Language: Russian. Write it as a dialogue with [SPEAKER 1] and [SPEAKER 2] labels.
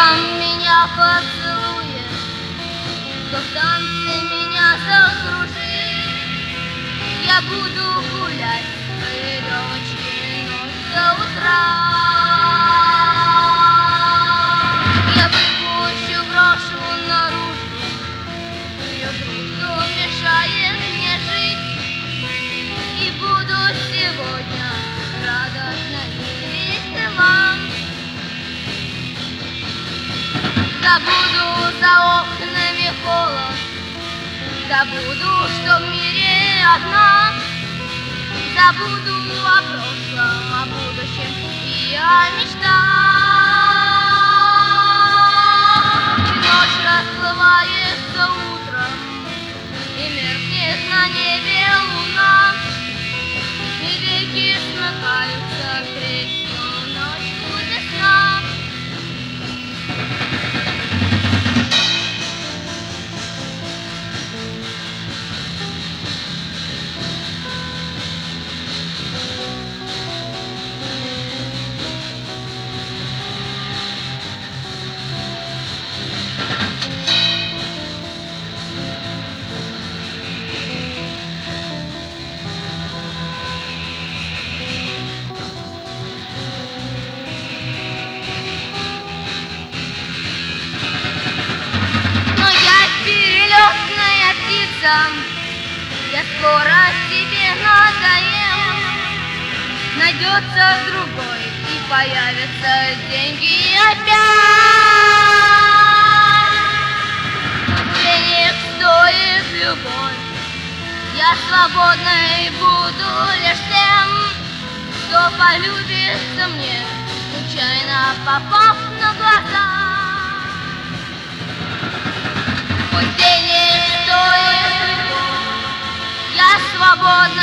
[SPEAKER 1] утром меня поцелует, кто в танце меня закружит. Я буду гулять с веревочки ночь до утра. Я выпущу, брошу наружу ее грудь, мешает мне жить. И буду сегодня радостно и весела. Забуду за окнами холод, забуду, что в мире одна. Забуду о прошлом, о будущем и о мечтах. Ночь расплывается утром, и меркнет на небе луна. И реки смыкаются в третью ночь весна. Я скоро тебе надоем. Найдется другой, и появятся деньги опять. Денег стоит любовь. Я свободной буду лишь тем, кто полюбится мне, случайно попав на глаза. Пусть денег стоит любовь. Я свободна